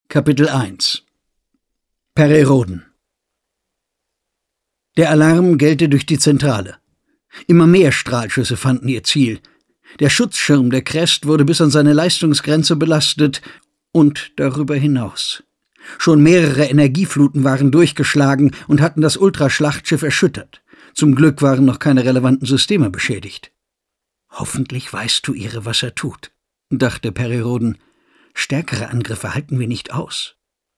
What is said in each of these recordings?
Kapitel 1 Perry Rhodan. Der Alarm gellte durch die Zentrale. Immer mehr Strahlschüsse fanden ihr Ziel. Der Schutzschirm der Crest wurde bis an seine Leistungsgrenze belastet und darüber hinaus. Schon mehrere Energiefluten waren durchgeschlagen und hatten das Ultraschlachtschiff erschüttert. Zum Glück waren noch keine relevanten Systeme beschädigt. »Hoffentlich weiß Tuire, was er tut«, dachte Perry Rhodan. »Stärkere Angriffe halten wir nicht aus.«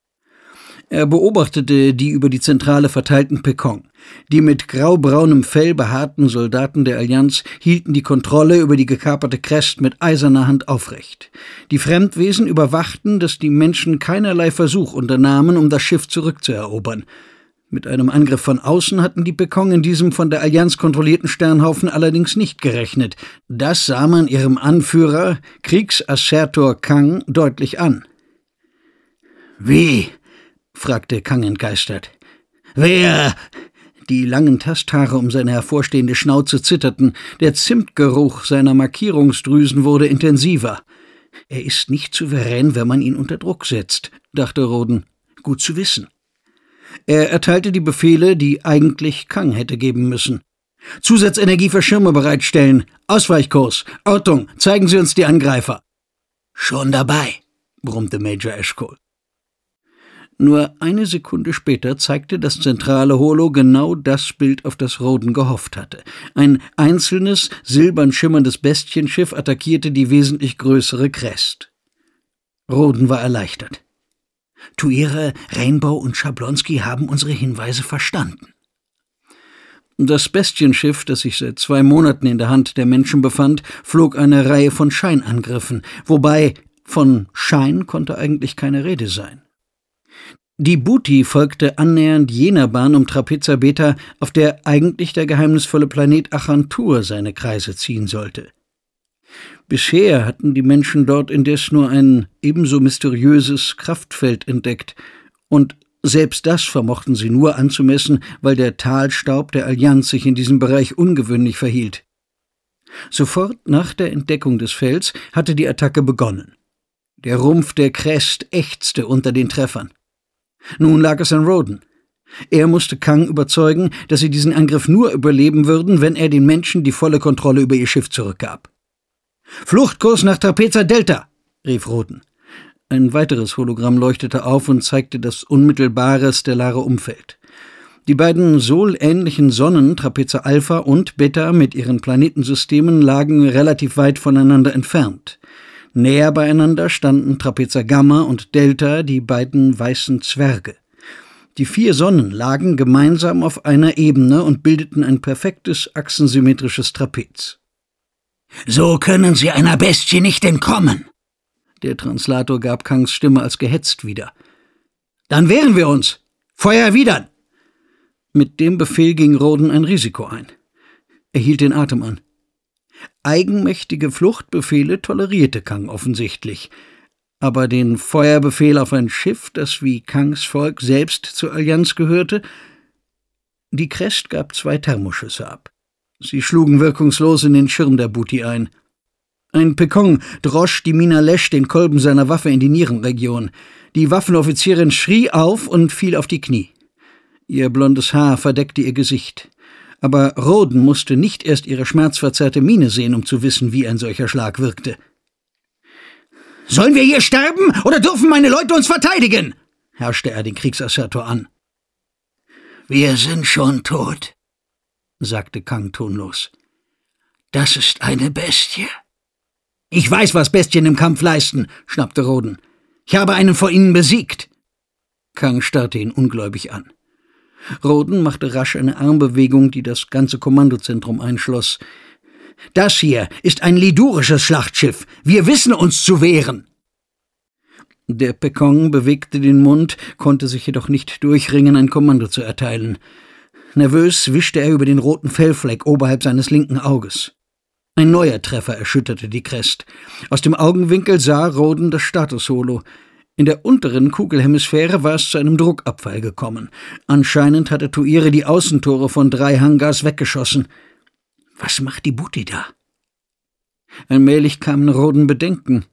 Er beobachtete die über die Zentrale verteilten Pekong. Die mit graubraunem Fell behaarten Soldaten der Allianz hielten die Kontrolle über die gekaperte Crest mit eiserner Hand aufrecht. Die Fremdwesen überwachten, dass die Menschen keinerlei Versuch unternahmen, um das Schiff zurückzuerobern. Mit einem Angriff von außen hatten die Pekong in diesem von der Allianz kontrollierten Sternhaufen allerdings nicht gerechnet. Das sah man ihrem Anführer, Kriegsassertor Kang, deutlich an. »Wie?« fragte Kang entgeistert. »Wer?« Die langen Tasthaare um seine hervorstehende Schnauze zitterten, der Zimtgeruch seiner Markierungsdrüsen wurde intensiver. »Er ist nicht souverän, wenn man ihn unter Druck setzt«, dachte Rhodan. »Gut zu wissen.« Er erteilte die Befehle, die eigentlich Kang hätte geben müssen. »Zusatzenergie für Schirme bereitstellen. Ausweichkurs. Ortung. Zeigen Sie uns die Angreifer.« »Schon dabei«, brummte Major Ashcole. Nur eine Sekunde später zeigte das zentrale Holo genau das Bild, auf das Rhodan gehofft hatte. Ein einzelnes, silbern schimmerndes Bestienschiff attackierte die wesentlich größere Crest. Rhodan war erleichtert. Tuire, Rainbow und Schablonski haben unsere Hinweise verstanden. Das Bestienschiff, das sich seit 2 Monaten in der Hand der Menschen befand, flog eine Reihe von Scheinangriffen, wobei von Schein konnte eigentlich keine Rede sein. Die Booty folgte annähernd jener Bahn um Trapeza Beta, auf der eigentlich der geheimnisvolle Planet Achantur seine Kreise ziehen sollte. Bisher hatten die Menschen dort indes nur ein ebenso mysteriöses Kraftfeld entdeckt, und selbst das vermochten sie nur anzumessen, weil der Talstaub der Allianz sich in diesem Bereich ungewöhnlich verhielt. Sofort nach der Entdeckung des Felds hatte die Attacke begonnen. Der Rumpf der Crest ächzte unter den Treffern. Nun lag es an Rhodan. Er musste Kang überzeugen, dass sie diesen Angriff nur überleben würden, wenn er den Menschen die volle Kontrolle über ihr Schiff zurückgab. »Fluchtkurs nach Trapeza Delta«, rief Rhodan. Ein weiteres Hologramm leuchtete auf und zeigte das unmittelbare stellare Umfeld. Die beiden solähnlichen Sonnen, Trapeza Alpha und Beta mit ihren Planetensystemen, lagen relativ weit voneinander entfernt. Näher beieinander standen Trapeza Gamma und Delta, die beiden weißen Zwerge. Die 4 Sonnen lagen gemeinsam auf einer Ebene und bildeten ein perfektes achsensymmetrisches Trapez. »So können Sie einer Bestie nicht entkommen!« Der Translator gab Kangs Stimme als gehetzt wieder. »Dann wehren wir uns! Feuer erwidern!« Mit dem Befehl ging Rhodan ein Risiko ein. Er hielt den Atem an. Eigenmächtige Fluchtbefehle tolerierte Kang offensichtlich, aber den Feuerbefehl auf ein Schiff, das wie Kangs Volk selbst zur Allianz gehörte? Die Crest gab 2 Thermoschüsse ab. Sie schlugen wirkungslos in den Schirm der Booty ein. Ein Pekong drosch die Minalesh den Kolben seiner Waffe in die Nierenregion. Die Waffenoffizierin schrie auf und fiel auf die Knie. Ihr blondes Haar verdeckte ihr Gesicht. Aber Rhodan musste nicht erst ihre schmerzverzerrte Miene sehen, um zu wissen, wie ein solcher Schlag wirkte. »Sollen wir hier sterben, oder dürfen meine Leute uns verteidigen?« herrschte er den Kriegsassertor an. »Wir sind schon tot«, sagte Kang tonlos. »Das ist eine Bestie.« »Ich weiß, was Bestien im Kampf leisten«, schnappte Rhodan. »Ich habe einen vor ihnen besiegt.« Kang starrte ihn ungläubig an. Rhodan machte rasch eine Armbewegung, die das ganze Kommandozentrum einschloss. »Das hier ist ein lidurisches Schlachtschiff. Wir wissen uns zu wehren.« Der Pekong bewegte den Mund, konnte sich jedoch nicht durchringen, ein Kommando zu erteilen. Nervös wischte er über den roten Fellfleck oberhalb seines linken Auges. Ein neuer Treffer erschütterte die Crest. Aus dem Augenwinkel sah Rhodan das Statusholo. In der unteren Kugelhemisphäre war es zu einem Druckabfall gekommen. Anscheinend hatte Tuire die Außentore von 3 Hangars weggeschossen. Was macht die Booty da? Allmählich kamen Rhodan Bedenken.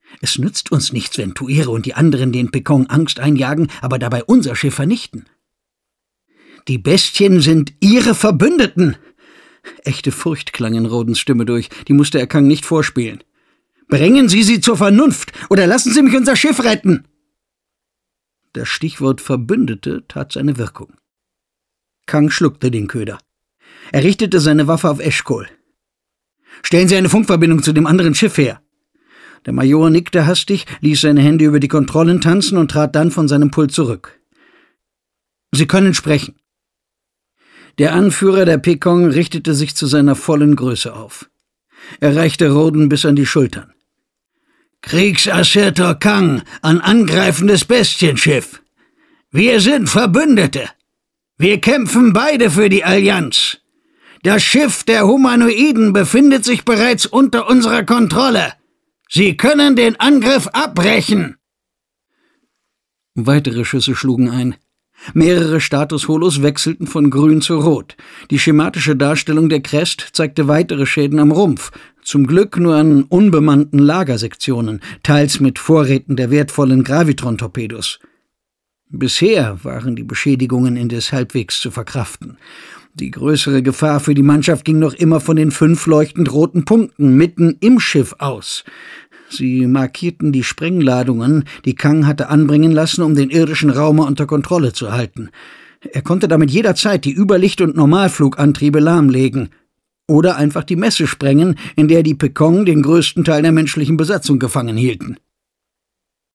Es nützt uns nichts, wenn Tuere und die anderen den Pekong Angst einjagen, aber dabei unser Schiff vernichten. Die Bestien sind ihre Verbündeten! Echte Furcht klang in Rodens Stimme durch, die musste er Kang nicht vorspielen. Bringen Sie sie zur Vernunft, oder lassen Sie mich unser Schiff retten! Das Stichwort Verbündete tat seine Wirkung. Kang schluckte den Köder. Er richtete seine Waffe auf Eschkol. »Stellen Sie eine Funkverbindung zu dem anderen Schiff her!« Der Major nickte hastig, ließ seine Hände über die Kontrollen tanzen und trat dann von seinem Pult zurück. »Sie können sprechen.« Der Anführer der Pekong richtete sich zu seiner vollen Größe auf. Er reichte Roden bis an die Schultern. »Kriegsassertor Kang, an angreifendes Bestienschiff. Wir sind Verbündete. Wir kämpfen beide für die Allianz. Das Schiff der Humanoiden befindet sich bereits unter unserer Kontrolle. Sie können den Angriff abbrechen!« Weitere Schüsse schlugen ein. Mehrere Statusholos wechselten von grün zu rot. Die schematische Darstellung der Crest zeigte weitere Schäden am Rumpf, zum Glück nur an unbemannten Lagersektionen, teils mit Vorräten der wertvollen Gravitron-Torpedos. Bisher waren die Beschädigungen indes halbwegs zu verkraften. Die größere Gefahr für die Mannschaft ging noch immer von den 5 leuchtend roten Punkten mitten im Schiff aus. Sie markierten die Sprengladungen, die Kang hatte anbringen lassen, um den irdischen Raum unter Kontrolle zu halten. Er konnte damit jederzeit die Überlicht- und Normalflugantriebe lahmlegen oder einfach die Messe sprengen, in der die Pekong den größten Teil der menschlichen Besatzung gefangen hielten.